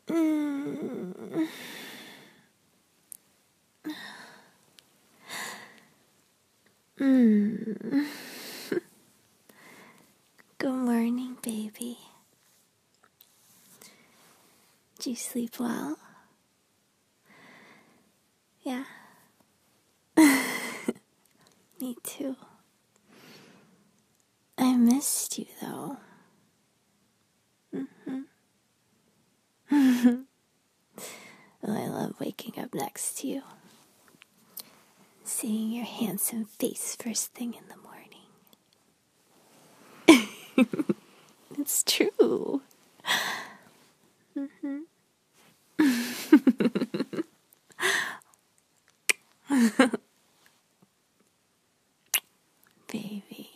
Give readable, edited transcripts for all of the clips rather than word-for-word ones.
Mm. Mm. Good morning, baby. Did you sleep well? Yeah. Me too. I missed you, though. Well, I love waking up next to you. Seeing your handsome face first thing in the morning. It's true. Baby.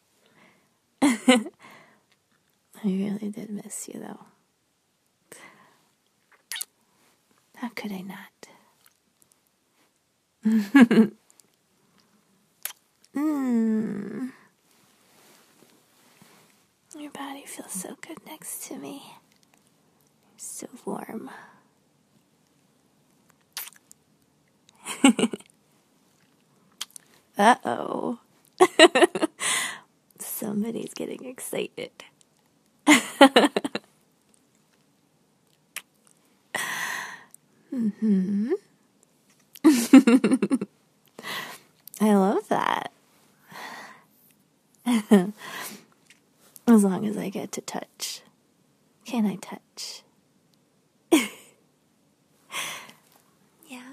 I really did miss you, though. How could I not? Your body feels so good next to me. So warm. Uh-oh. Somebody's getting excited. I love that. As long as I get to touch. Can I touch? Yeah.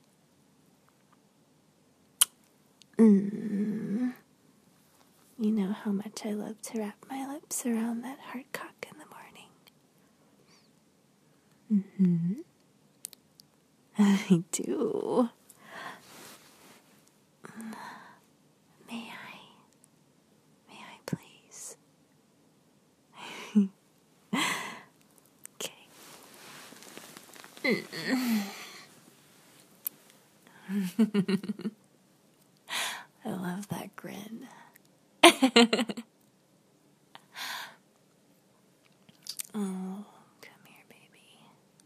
You know how much I love to wrap my lips around that hard cock in the morning. I do. May I please? Okay. I love that grin. Oh, come here, baby.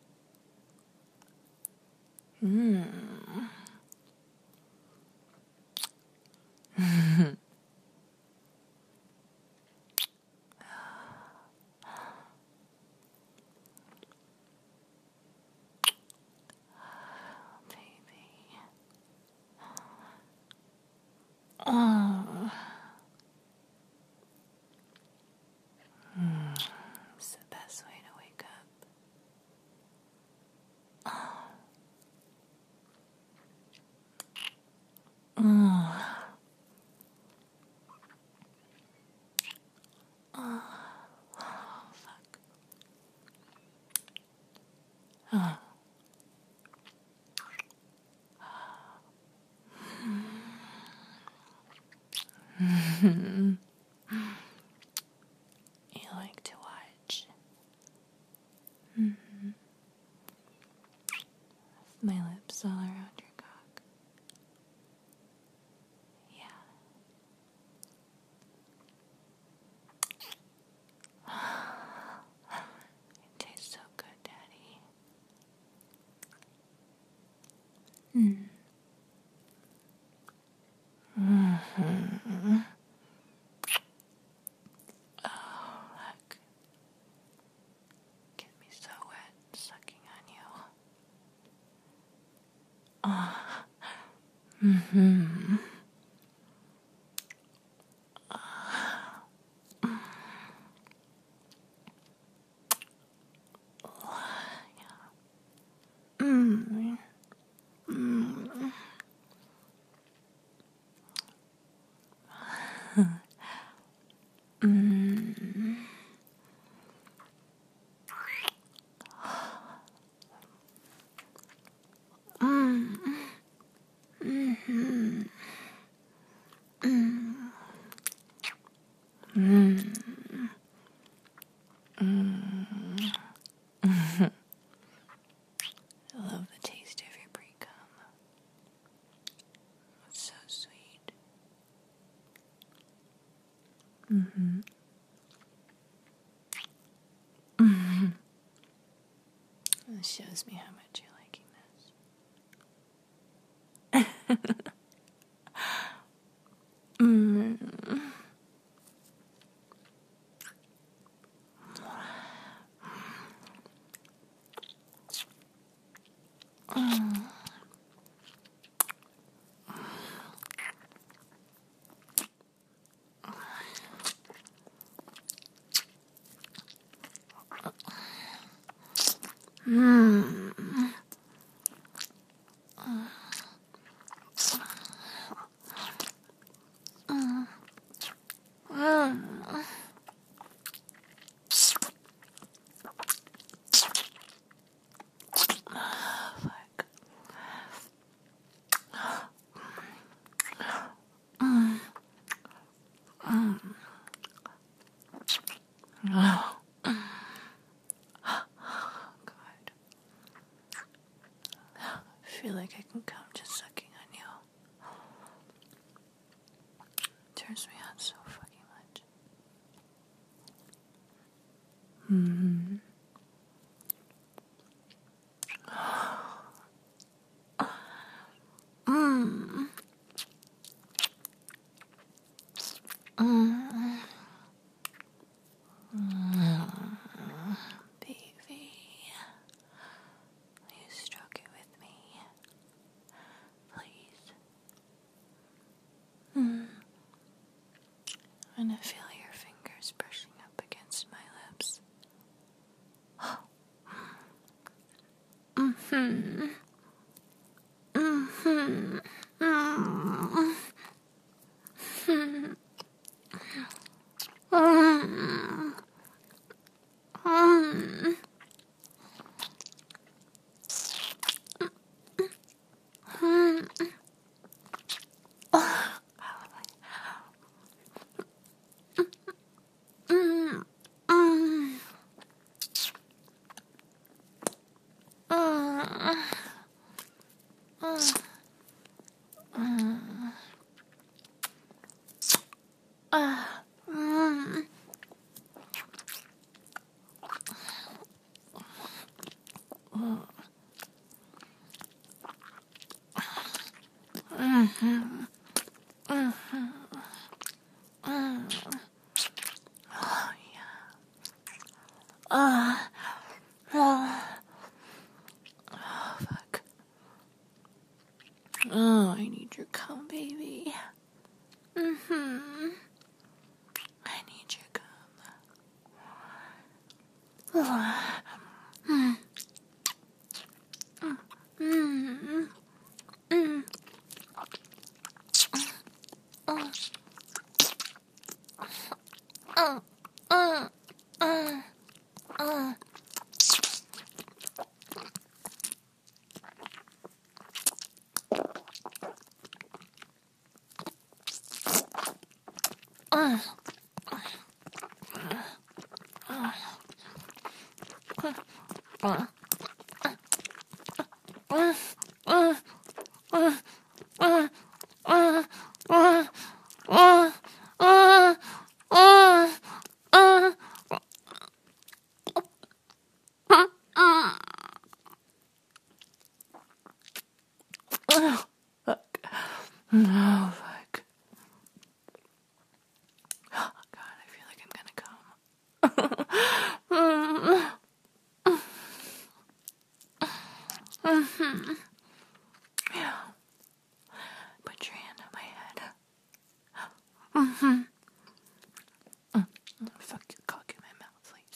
Baby. Oh. It's the best way to wake up. Fuck. You like to watch. My lips all around your cock. Yeah. It tastes so good, Daddy. Oh, look. Get me so wet, sucking on you. I love the taste of your pre-cum. It's so sweet. This shows me how much you're liking this. Oh, God. I feel like I can come just sucking on you. It turns me on so fucking much. Mm-hmm. Baby, will you stroke it with me, please? And I feel your fingers brushing up against my lips. Mm-hmm. Mm-hmm. Mm-hmm. Fuck. Oh, I need your cum, baby. Mm-hmm. I need your cum. Fuck. No, fuck. Oh, God, I feel like I'm gonna come. Yeah. Put your hand on my head. Fuck your cock in my mouth, please.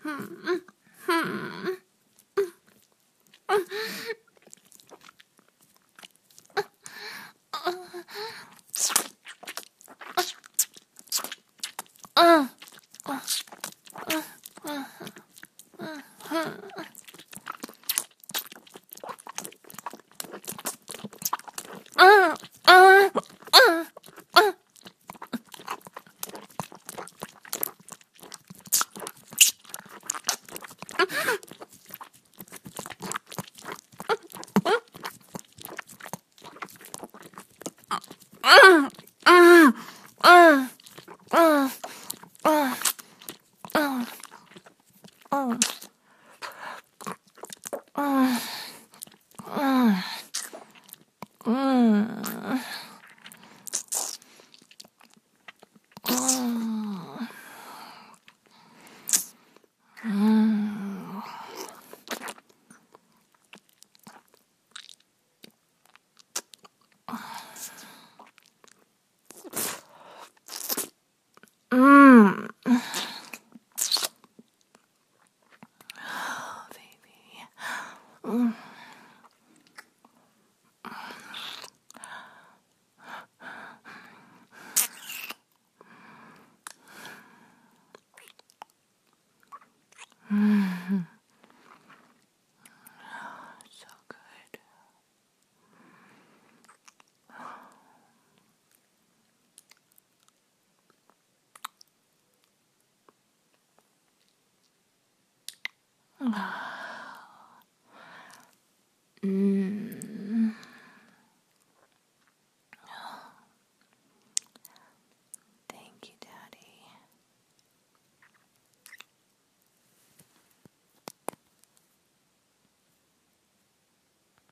So good.